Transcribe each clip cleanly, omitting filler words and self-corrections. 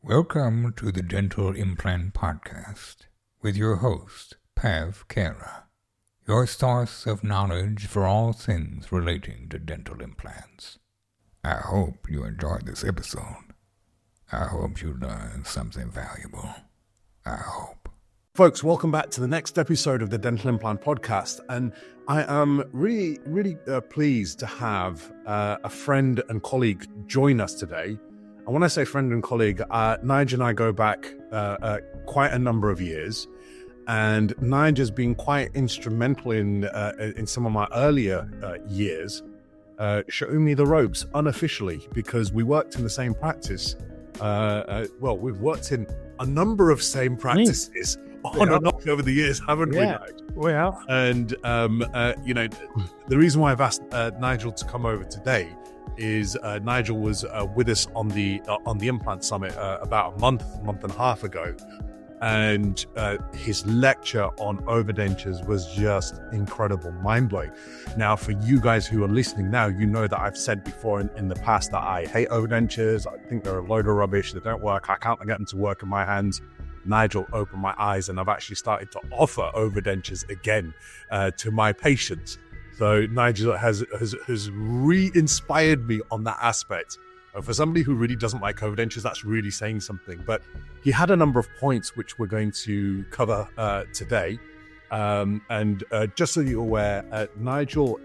Welcome to the Dental Implant Podcast with your host, Pav Kara, your source of knowledge for all things relating to dental implants. I hope you enjoyed this episode. I hope you learned something valuable. I hope. Folks, welcome back to the next episode of the Dental Implant Podcast. And I am really pleased to have a friend and colleague join us today. And when I say friend and colleague, Nigel and I go back quite a number of years. And Nigel has been quite instrumental in some of my earlier years, showing me the ropes unofficially, because we worked in the same practice. We've worked in a number of same practices on and off over the years, haven't we, Nigel? We have. And, the reason why I've asked Nigel to come over today is Nigel was with us on the Implant Summit about a month and a half ago. And his lecture on overdentures was just incredible, mind-blowing. Now, for you guys who are listening now, you know that I've said before in the past that I hate overdentures. I think they're a load of rubbish. They don't work. I can't get them to work in my hands. Nigel opened my eyes, and I've actually started to offer overdentures again to my patients. So Nigel has re-inspired me on that aspect. For somebody who really doesn't like overdentures, that's really saying something. But he had a number of points which we're going to cover today. And just so you're aware, Nigel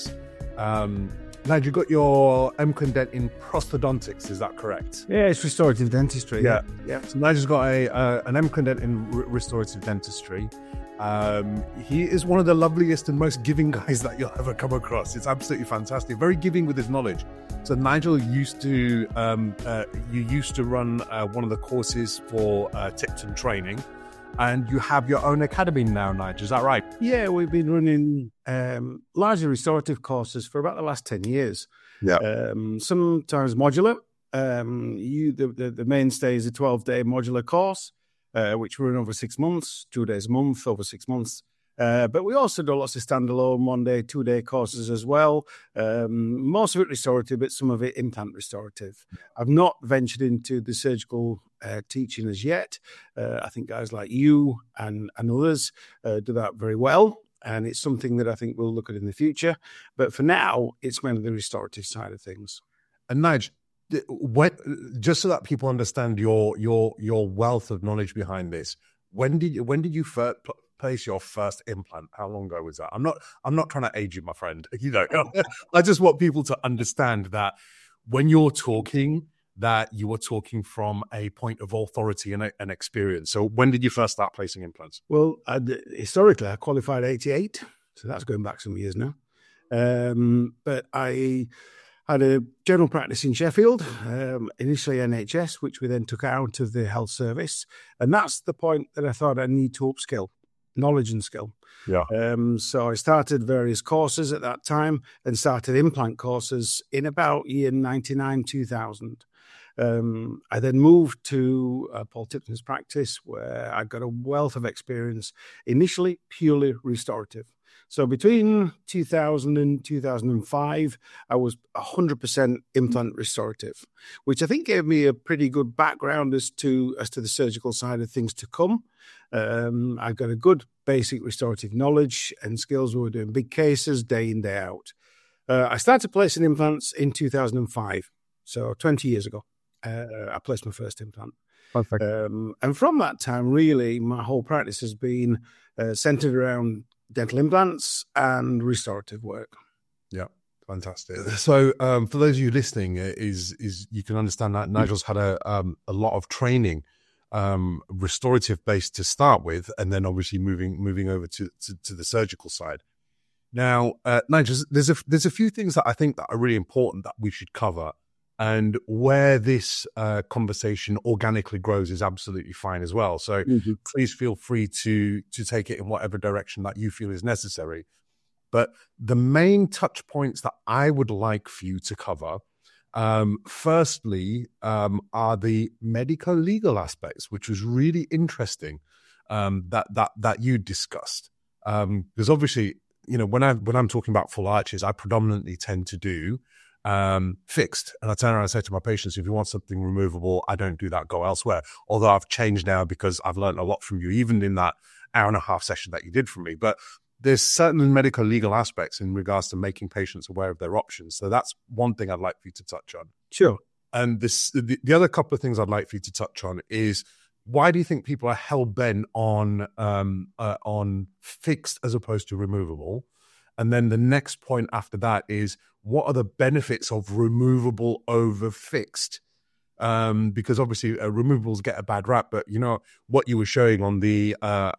got your MConDent in prosthodontics, is that correct? Yeah, it's restorative dentistry. Yeah. So Nigel's got an MConDent in restorative dentistry. He is one of the loveliest and most giving guys that you'll ever come across. It's absolutely fantastic. Very giving with his knowledge. So Nigel used to run one of the courses for Tipton training, and you have your own academy now, Nigel. Is that right? Yeah, we've been running largely restorative courses for about the last 10 years. Yeah. Sometimes modular. The mainstay is a 12-day modular course, which we run over 6 months, 2 days a month, over 6 months. But we also do lots of standalone 1-day, 2-day courses as well. Most of it restorative, but some of it implant restorative. I've not ventured into the surgical teaching as yet. I think guys like you and others do that very well. And it's something that I think we'll look at in the future. But for now, it's mainly the restorative side of things. And Nigel, just so that people understand your wealth of knowledge behind this, when did you first place your first implant? How long ago was that? I'm not trying to age you, my friend. I just want people to understand that when you're talking, that you are talking from a point of authority and experience. So when did you first start placing implants? Well, historically, I qualified 88, so that's going back some years now. But I had a general practice in Sheffield, initially NHS, which we then took out of the health service. And that's the point that I thought I need to upskill, knowledge and skill. Yeah. So I started various courses at that time and started implant courses in about year 99, 2000. I then moved to Paul Tipton's practice, where I got a wealth of experience, initially purely restorative. So between 2000 and 2005, I was 100% implant restorative, which I think gave me a pretty good background as to the surgical side of things to come. I've got a good basic restorative knowledge and skills. We were doing big cases day in, day out. I started placing implants in 2005, so 20 years ago. I placed my first implant. Perfect. And from that time, really, my whole practice has been centered around dental implants and restorative work. Yeah, fantastic. So for those of you listening, is you can understand that Nigel's had a lot of training, restorative based to start with, and then obviously moving over to the surgical side. Now, Nigel, there's a few things that I think that are really important that we should cover. And where this conversation organically grows is absolutely fine as well. So please feel free to take it in whatever direction that you feel is necessary. But the main touch points that I would like for you to cover, firstly, are the medico-legal aspects, which was really interesting that you discussed. Because obviously, when I'm talking about full arches, I predominantly tend to do fixed. And I turn around and say to my patients, if you want something removable, I don't do that, go elsewhere. Although I've changed now because I've learned a lot from you, even in that hour and a half session that you did for me. But there's certain medical legal aspects in regards to making patients aware of their options. So that's one thing I'd like for you to touch on. Sure. And the other couple of things I'd like for you to touch on is, why do you think people are hell-bent on fixed as opposed to removable? And then the next point after that is, what are the benefits of removable over fixed? Because obviously removables get a bad rap, but you know what you were showing on the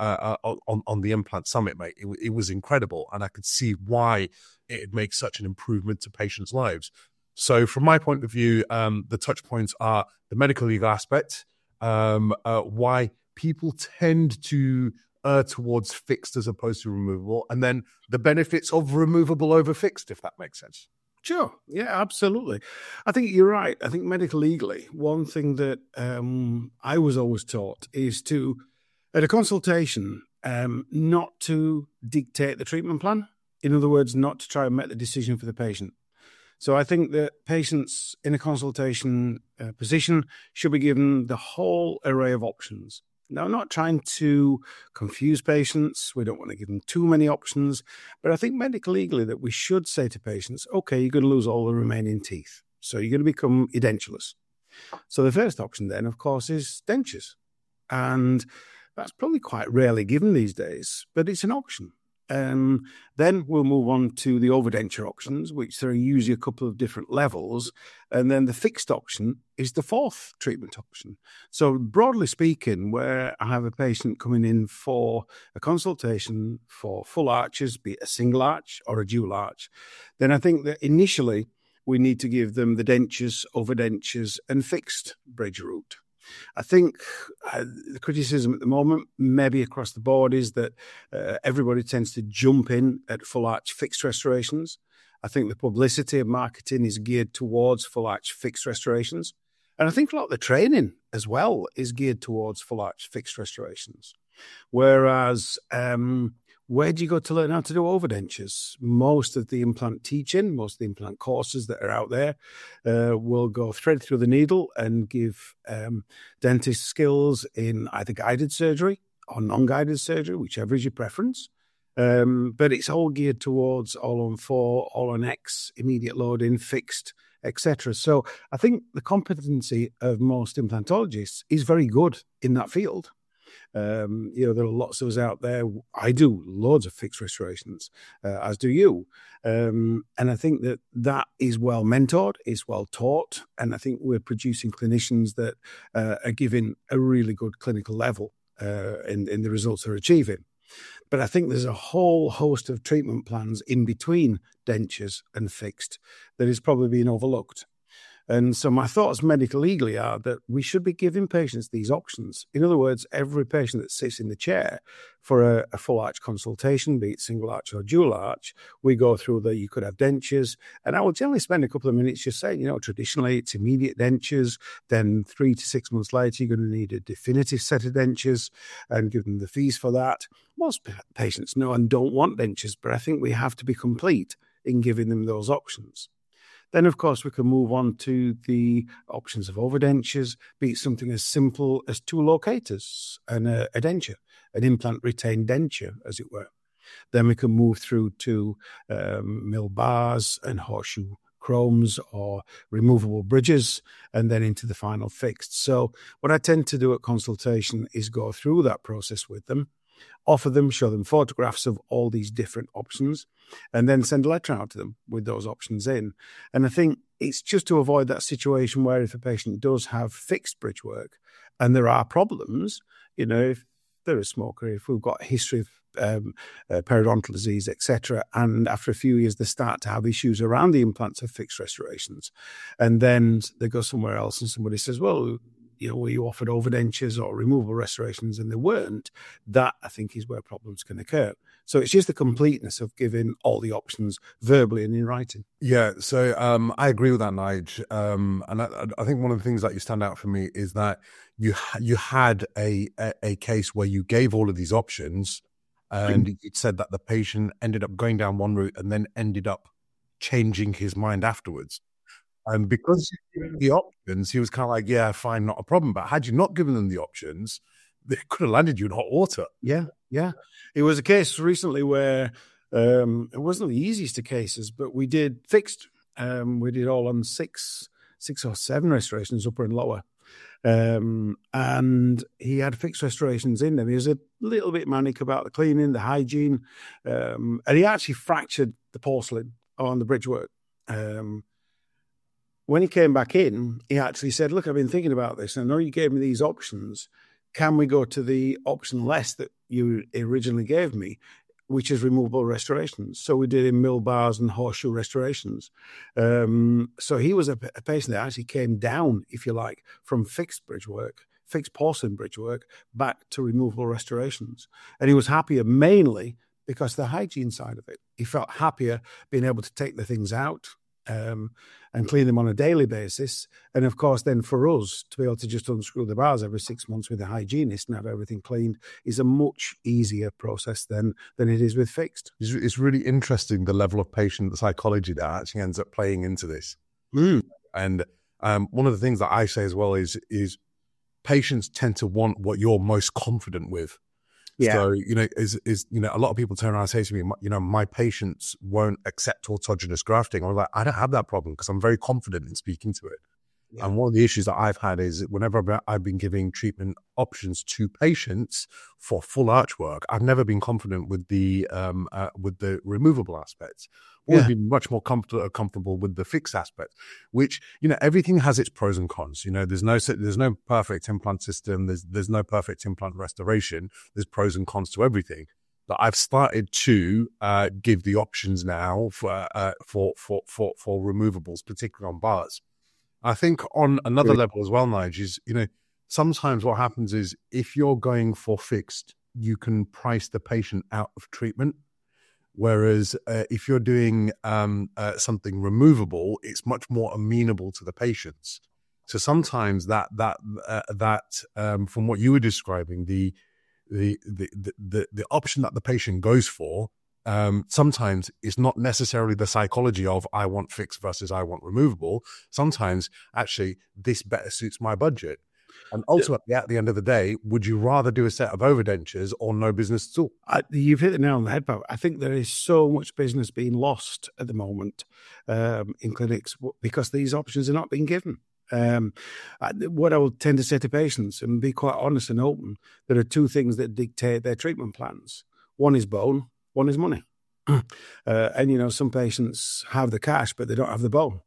on the implant summit, mate, it was incredible, and I could see why it makes such an improvement to patients' lives. So from my point of view, the touch points are the medical legal aspect, why people tend to err towards fixed as opposed to removable, and then the benefits of removable over fixed, if that makes sense. Sure. Yeah, absolutely. I think you're right. I think medical legally, one thing that I was always taught is to, at a consultation, not to dictate the treatment plan. In other words, not to try and make the decision for the patient. So I think that patients in a consultation position should be given the whole array of options. Now, I'm not trying to confuse patients. We don't want to give them too many options. But I think medical legally that we should say to patients, okay, you're going to lose all the remaining teeth. So you're going to become edentulous. So the first option then, of course, is dentures. And that's probably quite rarely given these days, but it's an option. Then we'll move on to the overdenture options, which there are usually a couple of different levels. And then the fixed option is the fourth treatment option. So broadly speaking, where I have a patient coming in for a consultation for full arches, be it a single arch or a dual arch, then I think that initially we need to give them the dentures, overdentures, and fixed bridge route. I think the criticism at the moment, maybe across the board, is that everybody tends to jump in at full arch fixed restorations. I think the publicity of marketing is geared towards full arch fixed restorations. And I think a lot of the training as well is geared towards full arch fixed restorations. Whereas, where do you go to learn how to do overdentures? Most of the implant teaching, most of the implant courses that are out there will go thread through the needle and give dentist skills in either guided surgery or non-guided surgery, whichever is your preference. But it's all geared towards all on 4, all on X, immediate loading, fixed, etc. So I think the competency of most implantologists is very good in that field. There are lots of us out there. I do loads of fixed restorations, as do you. And I think that is well mentored, is well taught. And I think we're producing clinicians that are giving a really good clinical level in the results they're achieving. But I think there's a whole host of treatment plans in between dentures and fixed that is probably being overlooked. And so my thoughts medical legally are that we should be giving patients these options. In other words, every patient that sits in the chair for a full arch consultation, be it single arch or dual arch, we go through you could have dentures. And I will generally spend a couple of minutes just saying, traditionally it's immediate dentures. Then 3 to 6 months later, you're going to need a definitive set of dentures and give them the fees for that. Most patients know and don't want dentures, but I think we have to be complete in giving them those options. Then, of course, we can move on to the options of overdentures, be it something as simple as 2 locators and a denture, an implant retained denture, as it were. Then we can move through to mill bars and horseshoe chromes or removable bridges, and then into the final fixed. So what I tend to do at consultation is go through that process with them, offer them, show them photographs of all these different options, and then send a letter out to them with those options in. And I think it's just to avoid that situation where if a patient does have fixed bridge work and there are problems, if they're a smoker, if we've got a history of periodontal disease, etc., and after a few years they start to have issues around the implants of fixed restorations, and then they go somewhere else and somebody says, well, were you offered overdentures or removable restorations, and they weren't, that I think is where problems can occur. So it's just the completeness of giving all the options verbally and in writing. Yeah, so I agree with that, Nige. And I think one of the things that you stand out for me is that you had a case where you gave all of these options, and it said that the patient ended up going down one route and then ended up changing his mind afterwards. And because you gave him the options, he was kind of like, yeah, fine, not a problem. But had you not given them the options, they could have landed you in hot water. Yeah. It was a case recently where it wasn't the easiest of cases, but we did fixed. We did all on six or seven restorations, upper and lower. And he had fixed restorations in them. He was a little bit manic about the cleaning, the hygiene, and he actually fractured the porcelain on the bridgework. When he came back in, he actually said, look, I've been thinking about this. I know you gave me these options. Can we go to the option less that you originally gave me, which is removable restorations? So we did in mill bars and horseshoe restorations. So he was a patient that actually came down, if you like, from fixed porcelain bridgework, back to removable restorations. And he was happier mainly because of the hygiene side of it. He felt happier being able to take the things out and clean them on a daily basis. And of course, then for us to be able to just unscrew the bars every 6 months with a hygienist and have everything cleaned is a much easier process than it is with fixed. It's really interesting the level of patient psychology that actually ends up playing into this. And one of the things that I say as well is patients tend to want what you're most confident with. Yeah. So, a lot of people turn around and say to me, my patients won't accept autogenous grafting. I'm like, I don't have that problem because I'm very confident in speaking to it. Yeah. And one of the issues that I've had is whenever I've been giving treatment options to patients for full arch work, I've never been confident with the removable aspects. Always been much more comfortable with the fixed aspect, which, everything has its pros and cons. There's no perfect implant system. There's no perfect implant restoration. There's pros and cons to everything. But I've started to give the options now for removables, particularly on bars. I think on another level as well, Nigel, is, sometimes what happens is if you're going for fixed, you can price the patient out of treatment. Whereas if you're doing something removable, it's much more amenable to the patients. So sometimes that from what you were describing, the option that the patient goes for, sometimes it's not necessarily the psychology of I want fixed versus I want removable. Sometimes actually this better suits my budget. And ultimately, at the end of the day, would you rather do a set of overdentures or no business at all? You've hit the nail on the head, Bob. I think there is so much business being lost at the moment in clinics because these options are not being given. What I will tend to say to patients, and be quite honest and open, there are two things that dictate their treatment plans. One is bone, one is money. And, some patients have the cash, but they don't have the bone.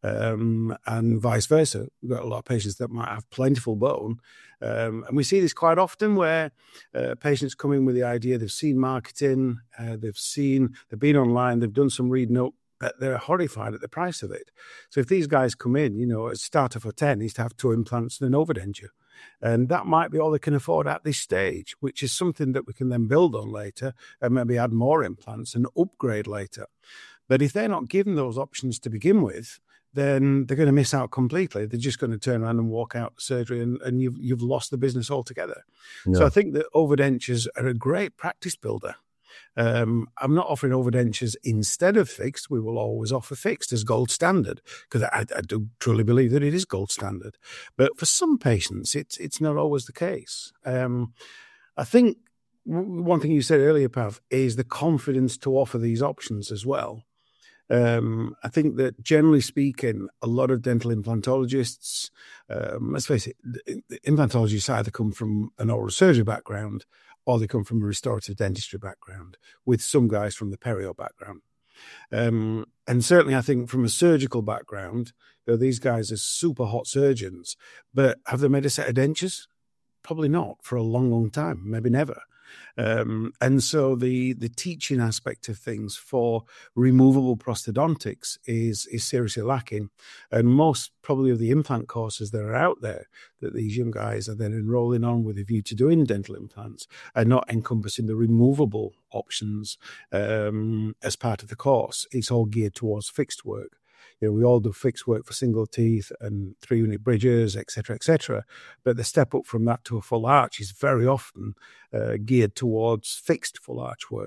And vice versa. We've got a lot of patients that might have plentiful bone. And we see this quite often where patients come in with the idea they've seen marketing, they've been online, they've done some reading up, but they're horrified at the price of it. So if these guys come in, a starter for 10 is to have 2 implants and an overdenture. And that might be all they can afford at this stage, which is something that we can then build on later and maybe add more implants and upgrade later. But if they're not given those options to begin with, then they're going to miss out completely. They're just going to turn around and walk out of surgery and you've lost the business altogether. Yeah. So I think that overdentures are a great practice builder. I'm not offering overdentures instead of fixed. We will always offer fixed as gold standard because I do truly believe that it is gold standard. But for some patients, it's not always the case. I think one thing you said earlier, Pav, is the confidence to offer these options as well. I think that generally speaking, a lot of dental implantologists, let's face it, implantologists either come from an oral surgery background or they come from a restorative dentistry background, with some guys from the perio background. And certainly I think from a surgical background, these guys are super hot surgeons, but have they made a set of dentures? Probably not for a long, long time, maybe never. And so the teaching aspect of things for removable prosthodontics is seriously lacking. And most probably of the implant courses that are out there that these young guys are then enrolling on with a view to doing dental implants are not encompassing the removable options as part of the course. It's all geared towards fixed work. We all do fixed work for single teeth and 3-unit bridges, et cetera, but the step up from that to a full arch is very often geared towards fixed full arch work.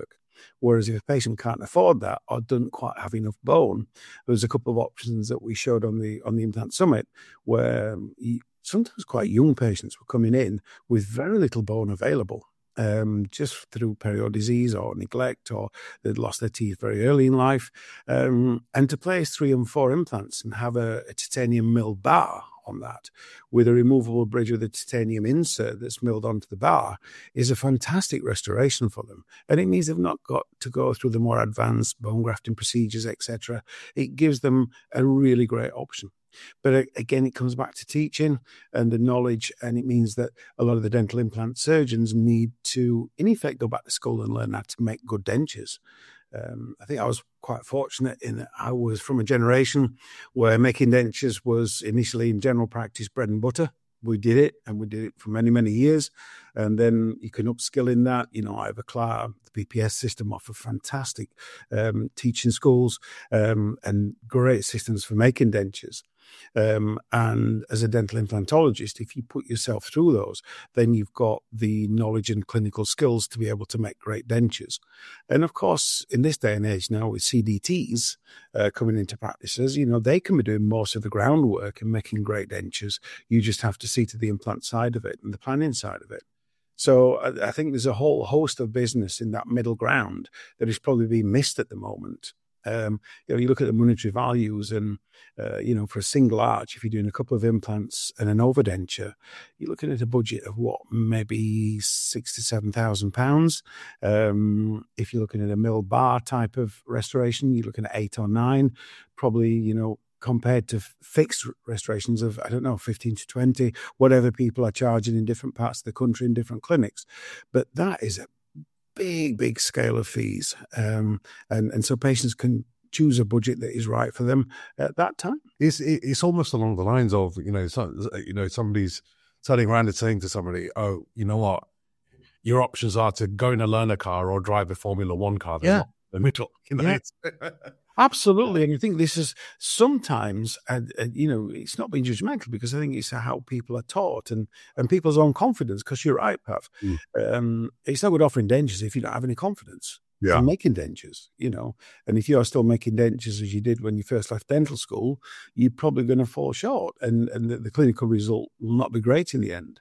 Whereas if a patient can't afford that or doesn't quite have enough bone, there's a couple of options that we showed on the Implant Summit where sometimes quite young patients were coming in with very little bone available. Just through periodisease or neglect, or they'd lost their teeth very early in life. And to place 3 and 4 implants and have a titanium milled bar on that with a removable bridge with a titanium insert that's milled onto the bar is a fantastic restoration for them. And it means they've not got to go through the more advanced bone grafting procedures, etc. It gives them a really great option. But again, it comes back to teaching and the knowledge, and it means that a lot of the dental implant surgeons need to, in effect, go back to school and learn how to make good dentures. I think I was quite fortunate in that I was from a generation where making dentures was initially in general practice bread and butter. We did it, and we did it for many, many years. And then you can upskill in that. Ivoclar, the BPS system offer fantastic teaching schools and great systems for making dentures. And as a dental implantologist, if you put yourself through those, then you've got the knowledge and clinical skills to be able to make great dentures. And of course, in this day and age now with CDTs coming into practices, they can be doing most of the groundwork and making great dentures. You just have to see to the implant side of it and the planning side of it. So I think there's a whole host of business in that middle ground that is probably being missed at the moment. You look at the monetary values and, for a single arch, if you're doing a couple of implants and an overdenture, you're looking at a budget of maybe £6,000 to £7,000. If you're looking at a mill bar type of restoration, you're looking at 8 or 9, probably, compared to fixed restorations of, 15 to 20, whatever people are charging in different parts of the country in different clinics. But that is a big scale of fees. And so patients can choose a budget that is right for them at that time. It's almost along the lines of, somebody's turning around and saying to somebody, oh, you know what? Your options are to go in a learner car or drive a Formula One car. They're not in the middle. Absolutely. And I think this is sometimes, it's not being judgmental because I think it's how people are taught and people's own confidence, because you're right, Pav. It's no good offering dentures if you don't have any confidence in making dentures, and if you're still making dentures as you did when you first left dental school, you're probably going to fall short and the clinical result will not be great in the end.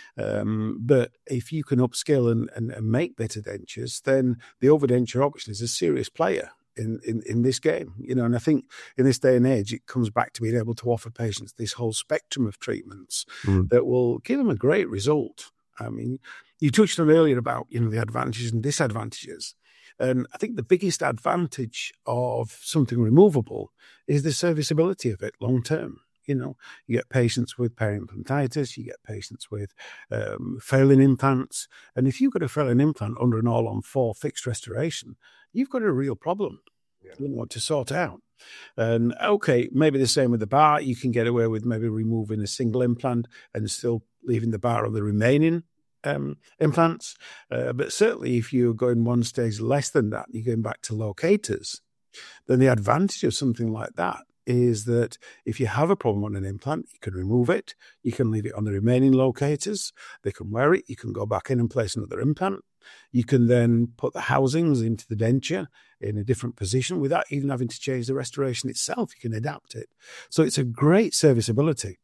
But if you can upskill and make better dentures, then the overdenture option is a serious player in this game, and I think in this day and age, it comes back to being able to offer patients this whole spectrum of treatments that will give them a great result. I mean, you touched on earlier about, the advantages and disadvantages. And I think the biggest advantage of something removable is the serviceability of it long term. You get patients with periimplantitis, you get patients with failing implants. And if you've got a failing implant under an all-on-4 fixed restoration, you've got a real problem to sort out. And okay, maybe the same with the bar. You can get away with maybe removing a single implant and still leaving the bar on the remaining implants. But certainly if you're going one stage less than that, you're going back to locators, then the advantage of something like that is that if you have a problem on an implant, you can remove it, you can leave it on the remaining locators, they can wear it, you can go back in and place another implant, you can then put the housings into the denture in a different position without even having to change the restoration itself, you can adapt it. So it's a great serviceability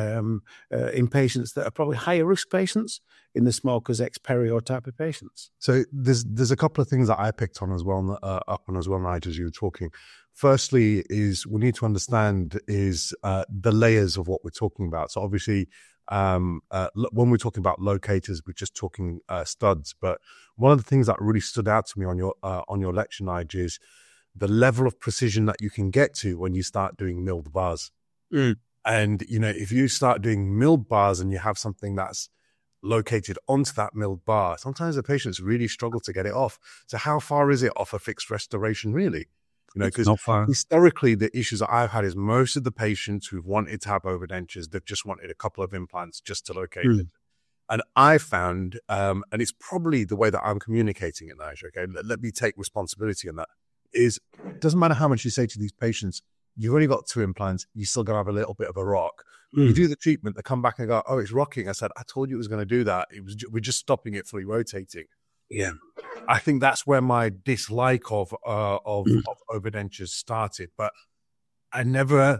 in patients that are probably higher risk patients, in the smokers, ex-perio type of patients. So there's a couple of things that I picked on as well, Nigel, as you were talking. Firstly is we need to understand is the layers of what we're talking about. So obviously, when we're talking about locators, we're just talking studs. But one of the things that really stood out to me on your lecture, Nigel, is the level of precision that you can get to when you start doing milled bars. And, if you start doing milled bars and you have something that's located onto that milled bar, sometimes the patients really struggle to get it off. So how far is it off a fixed restoration, really? Because historically, the issues that I've had is most of the patients who've wanted to have overdentures, they've just wanted a couple of implants just to locate it. And I found, and it's probably the way that I'm communicating it, Nigel, okay, let me take responsibility on that, is it doesn't matter how much you say to these patients, you've only got 2 implants, you're still going to have a little bit of a rock. You do the treatment, they come back and go, oh, it's rocking. I said, I told you it was going to do that. We're just stopping it fully rotating. Yeah. I think that's where my dislike of overdentures started. But I've never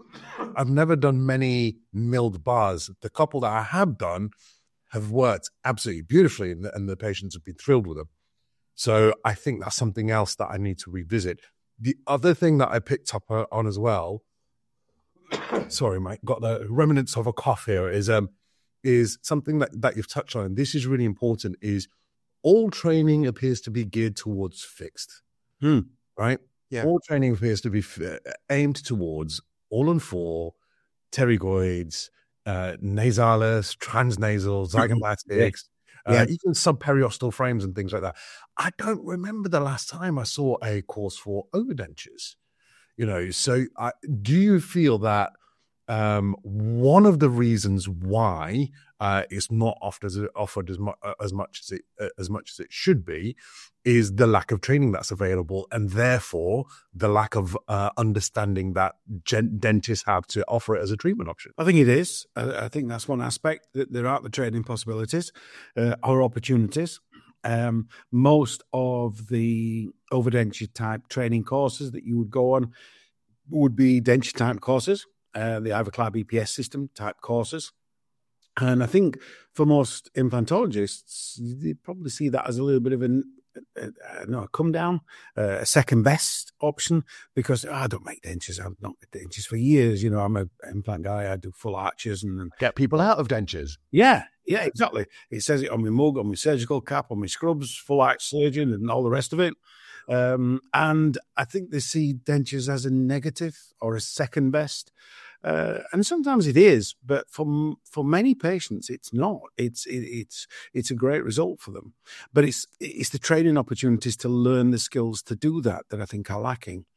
done many milled bars. The couple that I have done have worked absolutely beautifully, and the patients have been thrilled with them. So I think that's something else that I need to revisit. The other thing that I picked up on as well, sorry, Mike, got the remnants of a cough here, is something that you've touched on. And this is really important, is all training appears to be geared towards fixed, right? Yeah. All training appears to be aimed towards all-on-4, pterygoids, nasalis, transnasal, zygomatics, even subperiosteal frames and things like that. I don't remember the last time I saw a course for overdentures. So do you feel that one of the reasons why it's not offered as much as it should be is the lack of training that's available, and therefore the lack of understanding that dentists have to offer it as a treatment option? I think it is. I think that's one aspect, that there aren't the training possibilities or opportunities. Most of the overdenture type training courses that you would go on would be denture type courses, the Ivoclar BPS system type courses. And I think for most implantologists, they probably see that as a little bit of a come down, a second best option, because I don't make dentures. I've not made dentures for years. I'm an implant guy. I do full arches and get people out of dentures. Yeah, exactly. It says it on my mug, on my surgical cap, on my scrubs, full arch surgeon, and all the rest of it. And I think they see dentures as a negative or a second best. And sometimes it is, but for many patients, it's not. It's a great result for them, but it's the training opportunities to learn the skills to do that I think are lacking.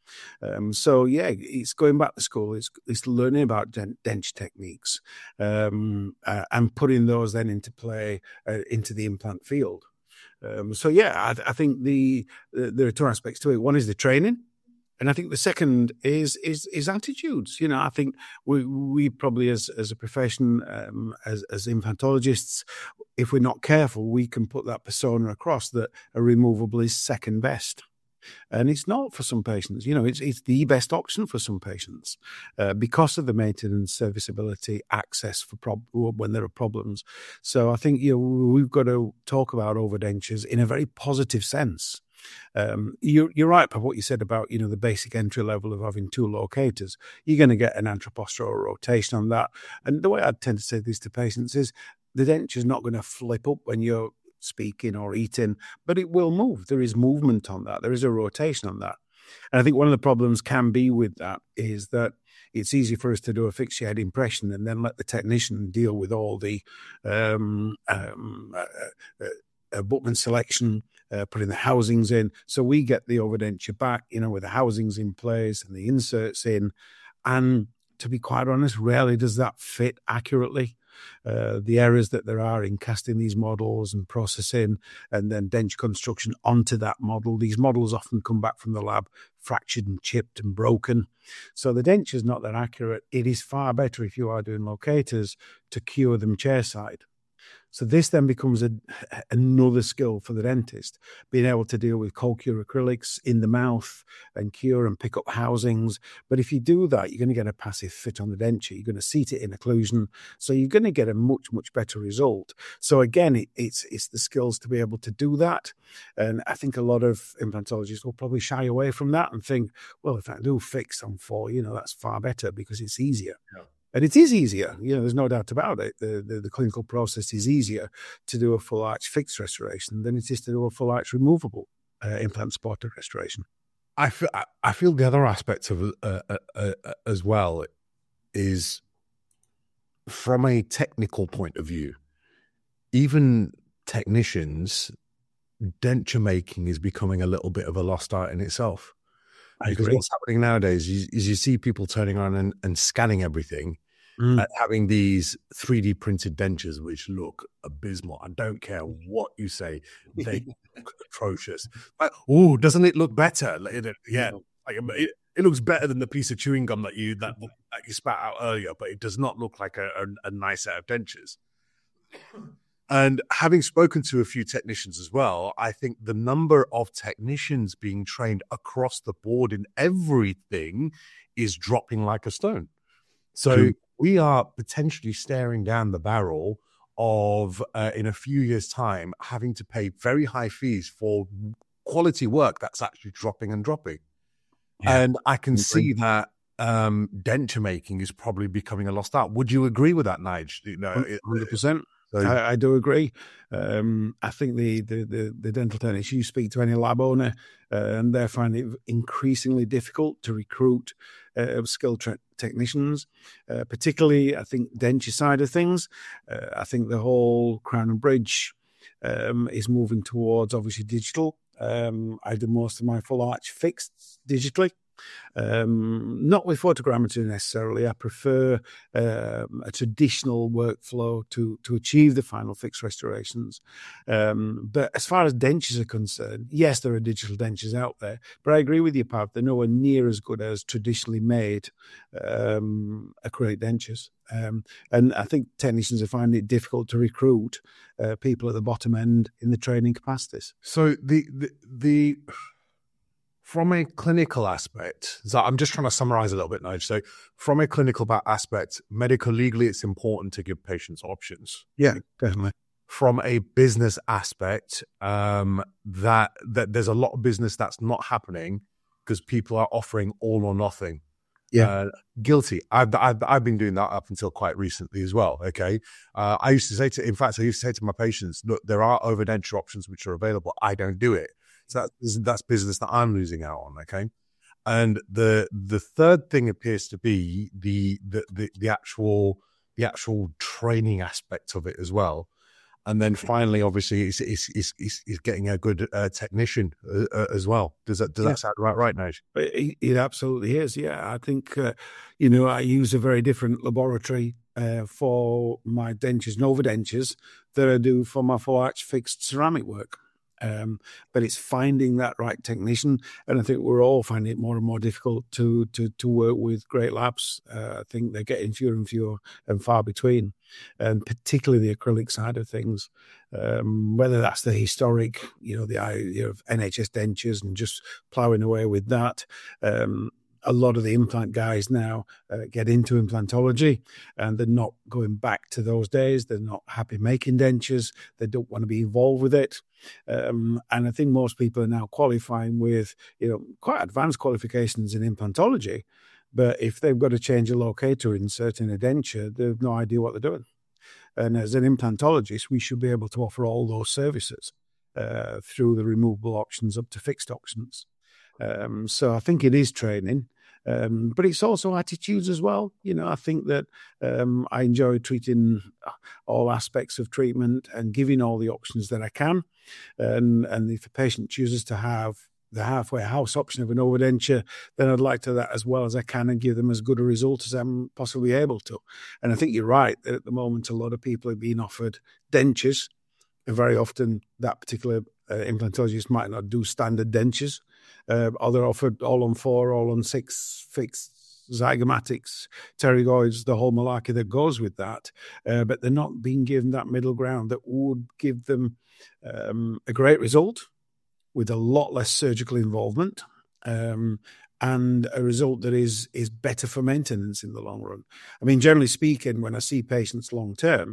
It's going back to school. It's learning about denture techniques, and putting those then into play into the implant field. I think there are two aspects to it. One is the training. And I think the second is attitudes. I think we probably as a profession, as implantologists, if we're not careful, we can put that persona across that a removable is second best. And it's not for some patients. It's the best option for some patients because of the maintenance, serviceability, access when there are problems. So I think we've got to talk about overdentures in a very positive sense. You're right about what you said about the basic entry level of having two locators. You're going to get an anteroposteroidal rotation on that, and the way I tend to say this to patients is the denture's not going to flip up when you're speaking or eating, but it will move. There is movement on that. There is a rotation on that, and I think one of the problems can be with that is that it's easy for us to do a fixed head impression and then let the technician deal with all the abutment selection, putting the housings in. So we get the overdenture back, with the housings in place and the inserts in. And to be quite honest, rarely does that fit accurately. The errors that there are in casting these models and processing and then denture construction onto that model. These models often come back from the lab fractured and chipped and broken. So the denture is not that accurate. It is far better if you are doing locators to cure them chairside. So this then becomes another skill for the dentist, being able to deal with cold cure acrylics in the mouth and cure and pick up housings. But if you do that, you're going to get a passive fit on the denture. You're going to seat it in occlusion. So you're going to get a much, much better result. So again, it's the skills to be able to do that. And I think a lot of implantologists will probably shy away from that and think, well, if I do fix on 4, that's far better because it's easier. Yeah. And it is easier, there's no doubt about it. The clinical process is easier to do a full arch fixed restoration than it is to do a full arch removable implant supported restoration. I feel the other aspect of as well is from a technical point of view, even technicians, denture making is becoming a little bit of a lost art in itself. Because what's happening nowadays is you see people turning around and scanning everything, having these 3D printed dentures which look abysmal. I don't care what you say, they look atrocious. Like, doesn't it look better? It looks better than the piece of chewing gum that you spat out earlier, but it does not look like a nice set of dentures. And having spoken to a few technicians as well, I think the number of technicians being trained across the board in everything is dropping like a stone. So True. we are potentially staring down the barrel of, in a few years' time, having to pay very high fees for quality work that's actually dropping and dropping. Yeah. And I can see that denture making is probably becoming a lost art. Would you agree with that, Nige? 100%. I do agree. I think the dental technicians, you speak to any lab owner, and they're finding it increasingly difficult to recruit skilled technicians, particularly, I think, denture side of things. I think the whole Crown and Bridge is moving towards, obviously, digital. I do most of my full arch fixed digitally. Not with photogrammetry necessarily. I prefer a traditional workflow to achieve the final fixed restorations. But as far as dentures are concerned, yes, there are digital dentures out there, but I agree with you, Pav, they're nowhere near as good as traditionally made acrylic dentures. And I think technicians are finding it difficult to recruit people at the bottom end in the training capacities. So the from a clinical aspect, so I'm just trying to summarize a little bit, Nige. So from a clinical aspect, medical legally, it's important to give patients options. Yeah, definitely. From a business aspect, that there's a lot of business that's not happening because people are offering all or nothing. Yeah, guilty. I've been doing that up until quite recently as well. Okay, I used to say to my patients, look, there are overdenture options which are available. I don't do it. So that's business that I'm losing out on. Okay, and the third thing appears to be the actual training aspect of it as well. And then finally, obviously, is getting a good technician as well. Does that sound right, Nige? It absolutely is. Yeah, I think I use a very different laboratory for my dentures and overdentures that I do for my full arch fixed ceramic work. But it's finding that right technician, and I think we're all finding it more and more difficult to work with great labs. I think they're getting fewer and fewer and far between, and particularly the acrylic side of things. Whether that's the historic, the idea of NHS dentures and just ploughing away with that. A lot of the implant guys now get into implantology, and they're not going back to those days. They're not happy making dentures. They don't want to be involved with it. And I think most people are now qualifying with, quite advanced qualifications in implantology. But if they've got to change a locator insert in a denture, they have no idea what they're doing. And as an implantologist, we should be able to offer all those services through the removable options up to fixed options. So I think it is training, but it's also attitudes as well. I think that I enjoy treating all aspects of treatment and giving all the options that I can. And if a patient chooses to have the halfway house option of an overdenture, then I'd like to that as well as I can and give them as good a result as I'm possibly able to. And I think you're right that at the moment, a lot of people are being offered dentures, and very often that particular implantologist might not do standard dentures, or they're offered all on 4, all on 6 fixed zygomatics, pterygoids, the whole malarkey that goes with that, but they're not being given that middle ground that would give them a great result with a lot less surgical involvement, and a result that is better for maintenance in the long run. I mean, generally speaking, when I see patients long term,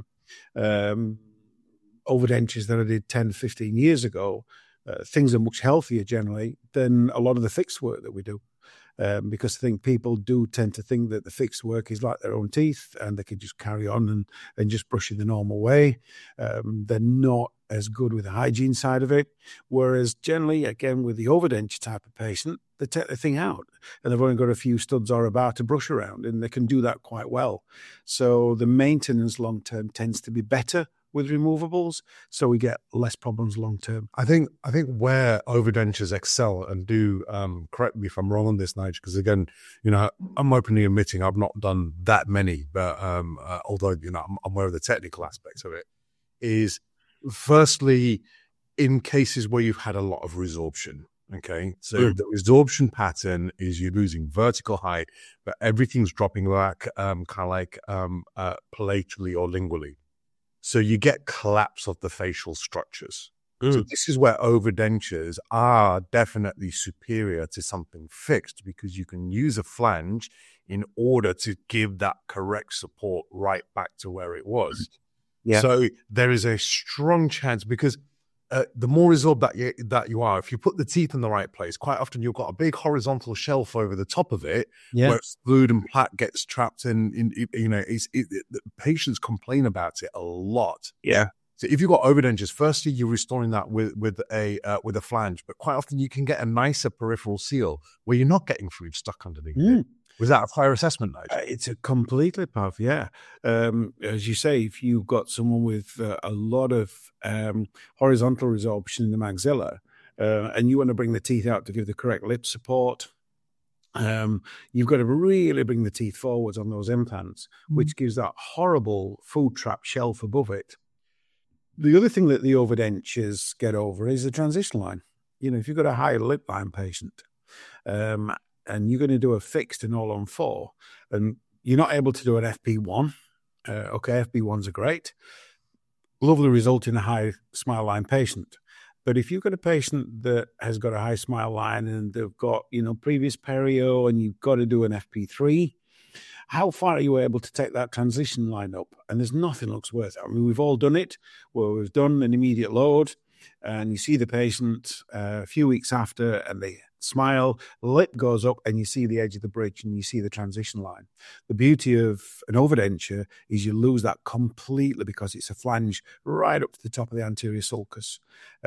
overdentures that I did 10, 15 years ago, things are much healthier generally than a lot of the fixed work that we do. Because I think people do tend to think that the fixed work is like their own teeth and they can just carry on and just brush in the normal way. They're not as good with the hygiene side of it. Whereas generally, again, with the overdenture type of patient, they take the thing out and they've only got a few studs or a bar to brush around, and they can do that quite well. So the maintenance long-term tends to be better with removables, so we get less problems long term. I think where overdentures excel and do, correct me if I'm wrong on this, Nige, because again, I'm openly admitting I've not done that many, but although I'm aware of the technical aspects of it, is firstly in cases where you've had a lot of resorption. Okay, so the resorption pattern is you're losing vertical height, but everything's dropping back, kind of like palatally or lingually. So you get collapse of the facial structures. So this is where overdentures are definitely superior to something fixed, because you can use a flange in order to give that correct support right back to where it was. Yeah. So there is a strong chance, because the more resorbed that you are, if you put the teeth in the right place, quite often you've got a big horizontal shelf over the top of it, where fluid and plaque gets trapped in the patients complain about it a lot. Yeah. So if you've got overdentures, firstly, you're restoring that with a flange, but quite often you can get a nicer peripheral seal where you're not getting fluid stuck underneath it. Was that a fair assessment, Nigel? It's a completely path, yeah. As you say, if you've got someone with a lot of horizontal resorption in the maxilla, and you want to bring the teeth out to give the correct lip support, you've got to really bring the teeth forwards on those implants, which gives that horrible food trap shelf above it. The other thing that the overdentures get over is the transition line. If you've got a high lip line patient, and you're going to do a fixed and all on 4, and you're not able to do an FP1. FP1s are great. Lovely result in a high smile line patient. But if you've got a patient that has got a high smile line and they've got, previous perio, and you've got to do an FP3, how far are you able to take that transition line up? And there's nothing looks worse. I mean, we've all done it, where we've done an immediate load, and you see the patient a few weeks after, and they smile, lip goes up, and you see the edge of the bridge, and you see the transition line. The beauty of an overdenture is you lose that completely, because it's a flange right up to the top of the anterior sulcus.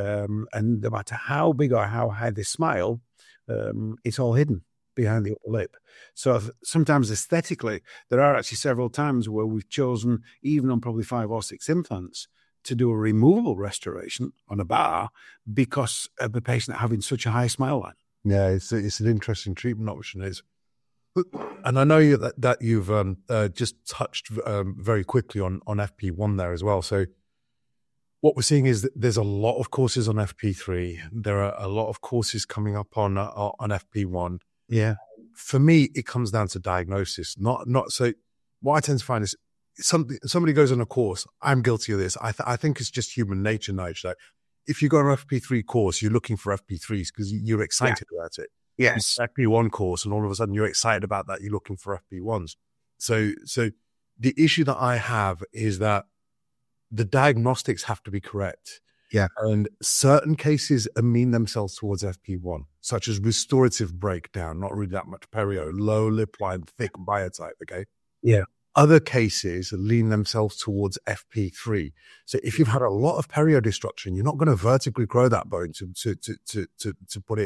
And no matter how big or how high they smile, it's all hidden behind the upper lip. So sometimes aesthetically, there are actually several times where we've chosen, even on probably 5 or 6 implants, to do a removable restoration on a bar because of the patient having such a high smile line. Yeah, it's an interesting treatment option. And I know that you've just touched very quickly on FP1 there as well. So what we're seeing is that there's a lot of courses on FP3. There are a lot of courses coming up on FP1. Yeah. For me, it comes down to diagnosis. Not so. What I tend to find is somebody goes on a course. I'm guilty of this. I think it's just human nature, Nigel. If you go on an FP3 course, you're looking for FP3s because you're excited about it. Yes. FP1 course, and all of a sudden you're excited about that. You're looking for FP1s. So the issue that I have is that the diagnostics have to be correct. Yeah. And certain cases amine themselves towards FP1, such as restorative breakdown, not really that much perio, low lip line, thick biotype, okay? Yeah. Other cases lean themselves towards FP3. So if you've had a lot of perio destruction, you're not going to vertically grow that bone to put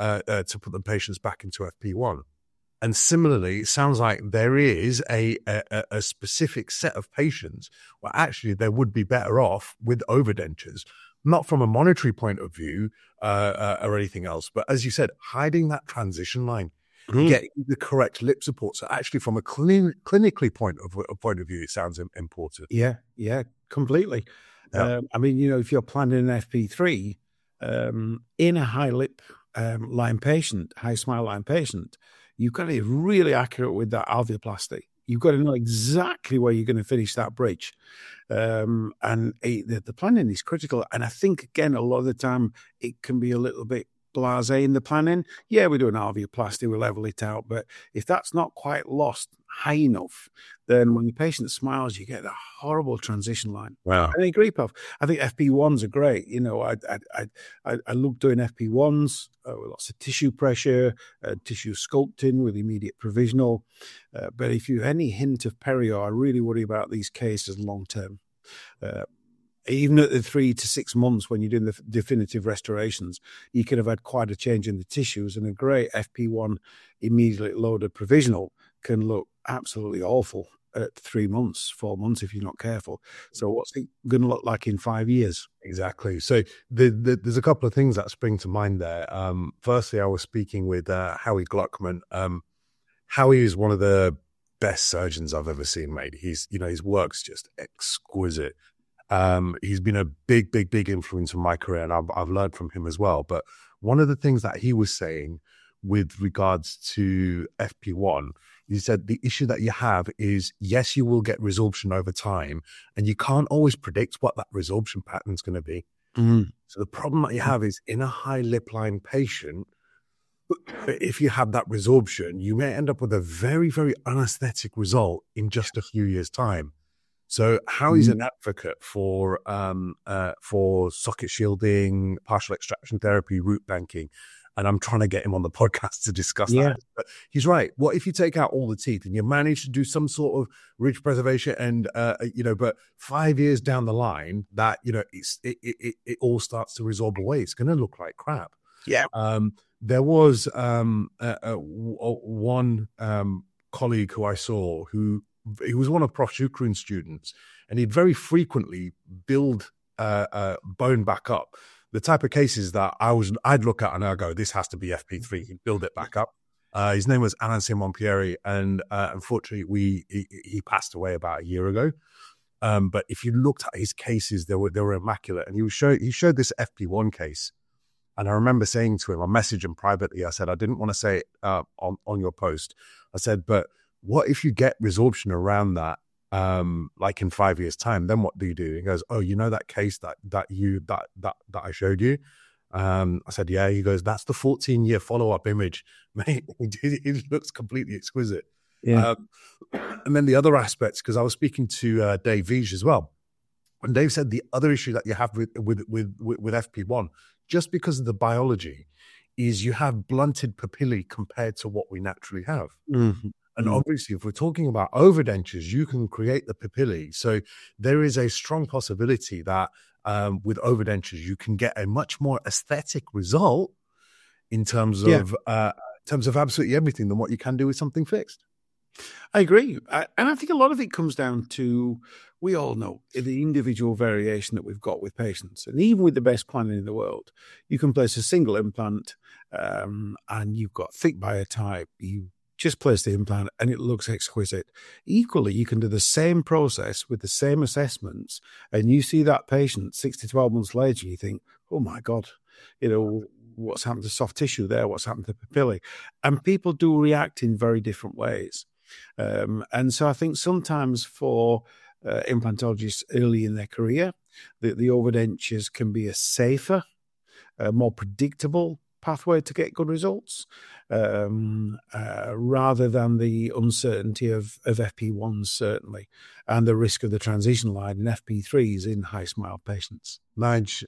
the patients back into FP1. And similarly, it sounds like there is a specific set of patients where actually they would be better off with overdentures, not from a monetary point of view or anything else, but as you said, hiding that transition line. Getting the correct lip support. So actually from a clinically point of view, it sounds important. Yeah, completely. Yeah. I mean, if you're planning an FP3 in a high lip line patient, high smile line patient, you've got to be really accurate with that alveoplasty. You've got to know exactly where you're going to finish that bridge. And the planning is critical. And I think, again, a lot of the time it can be a little bit blasé in the planning. Yeah, we do an alveoplasty, we level it out, but if that's not quite lost high enough, then when the patient smiles, you get that horrible transition line. Wow. I agree, Puff. I think FP1s are great. I love doing FP1s with lots of tissue pressure, tissue sculpting with immediate provisional. But if you have any hint of perio, I really worry about these cases long term. Even at the 3 to 6 months when you're doing the definitive restorations, you could have had quite a change in the tissues, and a great FP1 immediately loaded provisional can look absolutely awful at 3 months, 4 months if you're not careful. So what's it going to look like in 5 years? Exactly. So there's a couple of things that spring to mind there. Firstly, I was speaking with Howie Gluckman. Howie is one of the best surgeons I've ever seen, mate. His work's just exquisite. He's been a big influence in my career, and I've learned from him as well. But one of the things that he was saying with regards to FP1 You said the issue that you have is, yes, you will get resorption over time, and you can't always predict what that resorption pattern is going to be. So the problem that you have is in a high lip line patient, if you have that resorption, you may end up with a very, very unaesthetic result in just a few years' time. So how is an advocate for socket shielding, partial extraction therapy, root banking? And I'm trying to get him on the podcast to discuss that. But he's right. What if you take out all the teeth and you manage to do some sort of ridge preservation and, but 5 years down the line that, it all starts to resorb away. It's going to look like crap. Yeah. There was one colleague who I saw he was one of Prof. Shukrin's students, and he'd very frequently build bone back up. The type of cases that I'd look at and I'd go, this has to be FP3. He'd build it back up. His name was Alain Simon-Pierre, and unfortunately, he passed away about a year ago. But if you looked at his cases, they were immaculate, and he showed this FP1 case. And I remember saying to him, I messaged him privately. I said, I didn't want to say it on your post. I said, but what if you get resorption around that, like in 5 years' time? Then what do you do? He goes, oh, that case that I showed you? I said, yeah. He goes, that's the 14-year follow-up image, mate. It looks completely exquisite. Yeah. And then the other aspects, because I was speaking to Dave Veege as well, and Dave said the other issue that you have with FP1, just because of the biology, is you have blunted papillae compared to what we naturally have. Mm-hmm. And obviously, if we're talking about overdentures, you can create the papillae. So there is a strong possibility that with overdentures, you can get a much more aesthetic result in terms of absolutely everything than what you can do with something fixed. I agree. And I think a lot of it comes down to, we all know the individual variation that we've got with patients. And even with the best planning in the world, you can place a single implant and you've got thick biotype. You just place the implant and it looks exquisite. Equally, you can do the same process with the same assessments and you see that patient 6 to 12 months later, you think, oh my God, what's happened to soft tissue there? What's happened to papillae? And people do react in very different ways. And so I think sometimes for implantologists early in their career, the overdentures can be a safer, more predictable pathway to get good results, rather than the uncertainty of FP1s, certainly, and the risk of the transition line in FP3s in high smile patients. Nige,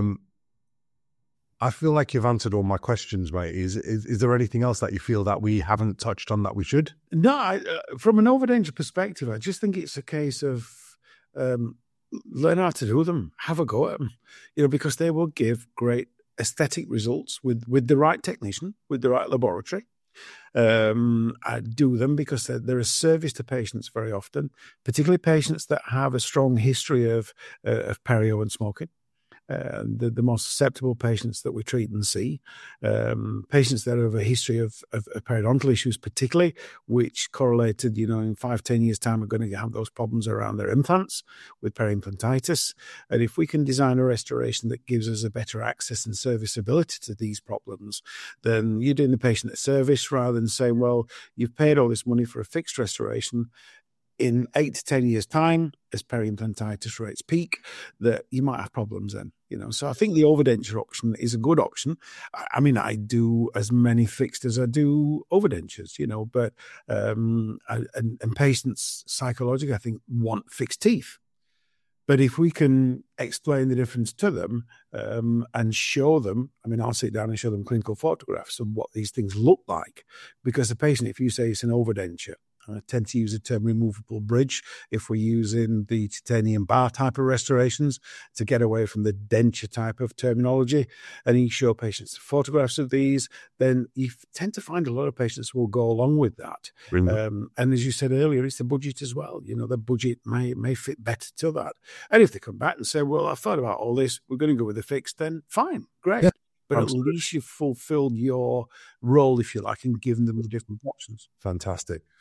I feel like you've answered all my questions, mate. Is there anything else that you feel that we haven't touched on that we should? No, from an overdenture perspective, I just think it's a case of learn how to do them, have a go at them, because they will give great aesthetic results with the right technician, with the right laboratory. I do them because they're a service to patients very often, particularly patients that have a strong history of perio and smoking. The most susceptible patients that we treat and see, patients that have a history of periodontal issues particularly, which correlated, in 5-10 years' time are going to have those problems around their implants with periimplantitis. And if we can design a restoration that gives us a better access and serviceability to these problems, then you're doing the patient a service rather than saying, well, you've paid all this money for a fixed restoration. In 8 to 10 years' time, as periimplantitis rates peak, that you might have problems then, So I think the overdenture option is a good option. I mean, I do as many fixed as I do overdentures, but and patients psychologically, I think, want fixed teeth. But if we can explain the difference to them and show them, I'll sit down and show them clinical photographs of what these things look like. Because the patient, if you say it's an overdenture, I tend to use the term removable bridge if we're using the titanium bar type of restorations to get away from the denture type of terminology. And you show patients photographs of these, then you tend to find a lot of patients will go along with that. And as you said earlier, it's the budget as well. The budget may fit better to that. And if they come back and say, well, I've thought about all this, we're going to go with the fixed, then fine, great. Yeah. But absolutely. At least you've fulfilled your role, if you like, and given them the different options. Fantastic.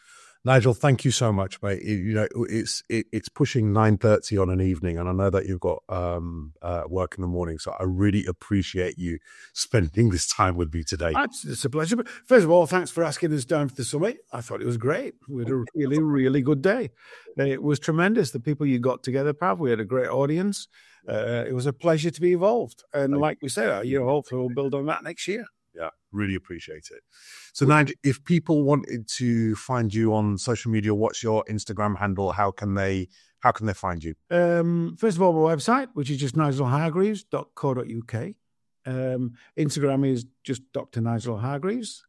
Nigel, thank you so much, mate. It's pushing 9:30 on an evening, and I know that you've got work in the morning, so I really appreciate you spending this time with me today. It's a pleasure. But first of all, thanks for asking us down for the summit. I thought it was great. We had a really, really good day. It was tremendous. The people you got together, Pav, we had a great audience. It was a pleasure to be involved. And like we said, hopefully we'll build on that next year. Yeah, really appreciate it. So, Nigel, if people wanted to find you on social media, what's your Instagram handle? How can they find you? First of all, my website, which is just nigelhargreaves.co.uk. Instagram is just Dr. Nigel Hargreaves.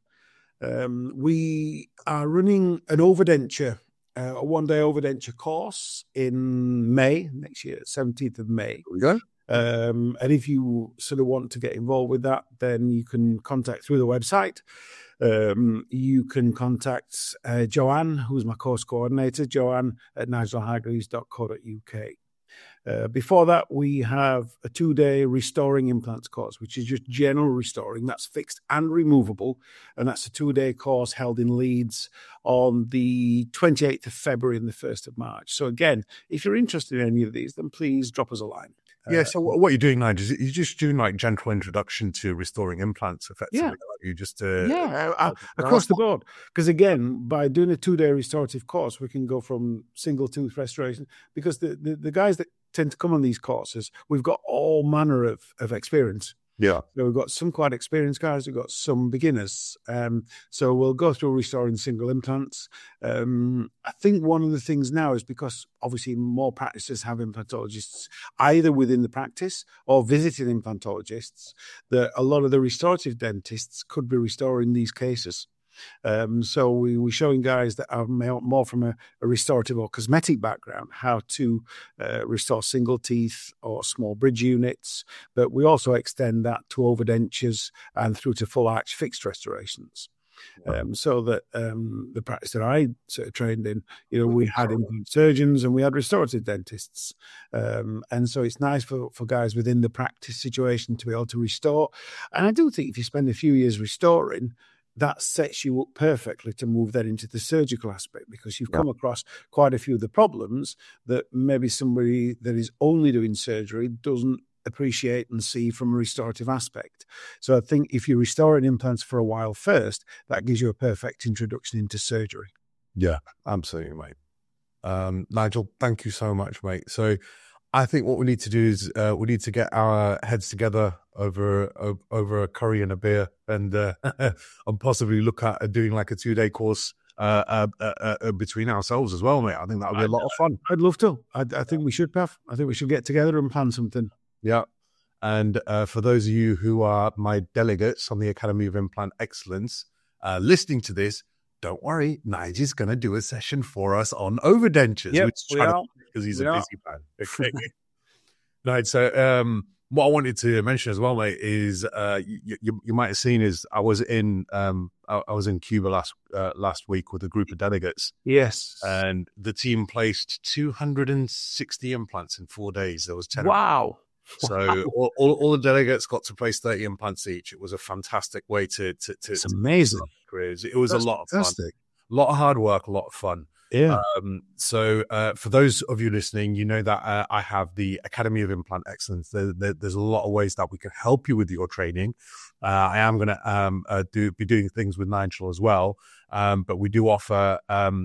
We are running an overdenture, a one-day overdenture course in May, next year, 17th of May. There we go. And if you sort of want to get involved with that, then you can contact through the website. You can contact Joanne, who's my course coordinator, Joanne at nigelhargreaves.co.uk. Before that, we have a 2-day restoring implants course, which is just general restoring. That's fixed and removable. And that's a 2-day course held in Leeds on the 28th of February and the 1st of March. So again, if you're interested in any of these, then please drop us a line. Yeah, so what you're doing now is you're just doing like gentle introduction to restoring implants, effectively. Yeah. Like you just across the board. Because again, by doing a 2-day restorative course, we can go from single tooth restoration. Because the guys that tend to come on these courses, we've got all manner of experience. Yeah. So we've got some quite experienced guys, we've got some beginners. So we'll go through restoring single implants. I think one of the things now is because obviously more practices have implantologists either within the practice or visiting implantologists, that a lot of the restorative dentists could be restoring these cases. So we're showing guys that are more from a restorative or cosmetic background how to restore single teeth or small bridge units, but we also extend that to overdentures and through to full arch fixed restorations. So that the practice that I sort of trained in, we had implant surgeons and we had restorative dentists. And so it's nice for guys within the practice situation to be able to restore. And I do think if you spend a few years restoring, that sets you up perfectly to move then into the surgical aspect, because you've come across quite a few of the problems that maybe somebody that is only doing surgery doesn't appreciate and see from a restorative aspect. So I think if you're restoring implants for a while first, that gives you a perfect introduction into surgery. Yeah, absolutely, mate. Nigel, thank you so much, mate. So I think what we need to do is we need to get our heads together over a curry and a beer, and possibly look at doing like a 2-day course between ourselves as well, mate. I think that would be a lot of fun. I'd love to. I think we should, Pav. I think we should get together and plan something. Yeah. And for those of you who are my delegates on the Academy of Implant Excellence, listening to this, don't worry, Nigel's going to do a session for us on overdentures. Yep, because he's a busy man. Okay. Right, so what I wanted to mention as well, mate, is you might have seen is I was in Cuba last week with a group of delegates. Yes, and the team placed 260 implants in 4 days. There was 10. Wow. So all the delegates got to place 30 implants each. It was a fantastic way to it's amazing. Careers. It was a lot of fantastic. fun, a lot of hard work, a lot of fun. Yeah. So for those of you listening, you know that I have the Academy of Implant Excellence. There's a lot of ways that we can help you with your training. I am going to be doing things with Nigel as well, but we do offer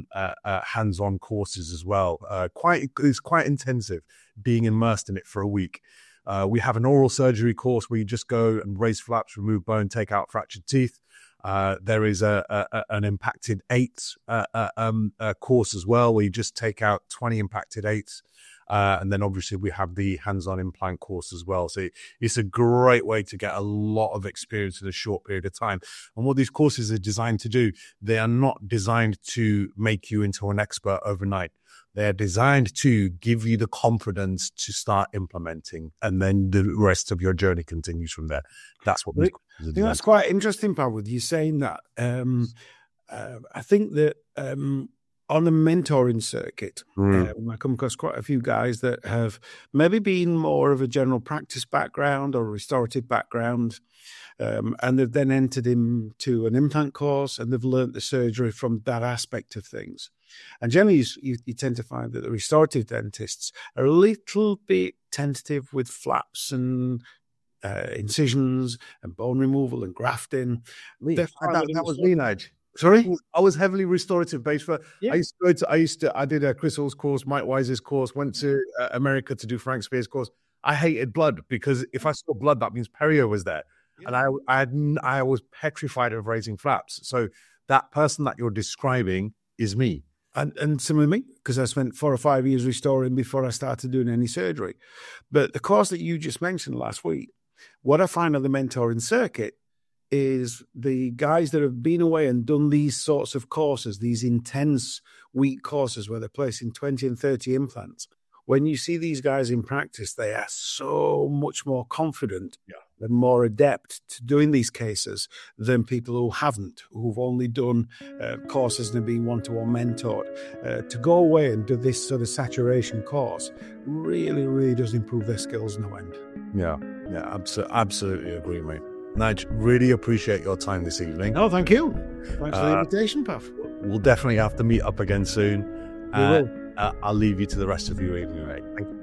hands-on courses as well. It's quite intensive, being immersed in it for a week. We have an oral surgery course where you just go and raise flaps, remove bone, take out fractured teeth. There is an impacted 8 course as well, where you just take out 20 impacted 8s. And then obviously we have the hands-on implant course as well. So it's a great way to get a lot of experience in a short period of time. And what these courses are designed to do, they are not designed to make you into an expert overnight. They're designed to give you the confidence to start implementing, and then the rest of your journey continues from there. That's what these courses are designed. That's quite interesting, Pav, with you saying that. I think that on the mentoring circuit, I come across quite a few guys that have maybe been more of a general practice background or a restorative background, and they've then entered into an implant course and they've learnt the surgery from that aspect of things. And generally, you tend to find that the restorative dentists are a little bit tentative with flaps and incisions and bone removal and grafting. That was me, Nige. Sorry? I was heavily restorative based. I did a Chris Hall's course, Mike Wise's course, went to America to do Frank Spear's course. I hated blood because if I saw blood, that means perio was there. Yeah. And I was petrified of raising flaps. So that person that you're describing is me. And similar to me, because I spent 4 or 5 years restoring before I started doing any surgery. But the course that you just mentioned last week, what I find on the mentoring circuit is the guys that have been away and done these sorts of courses, these intense week courses where they're placing 20 and 30 implants. When you see these guys in practice, they are so much more confident and more adept to doing these cases than people who haven't, who've only done courses and have been one-to-one mentored. To go away and do this sort of saturation course really, really does improve their skills no end. Yeah, absolutely agree, mate. Nige, really appreciate your time this evening. Oh, thank you. Thanks for the invitation, Pav. We'll definitely have to meet up again soon. We will. I'll leave you to the rest of your evening, mate. Thank you.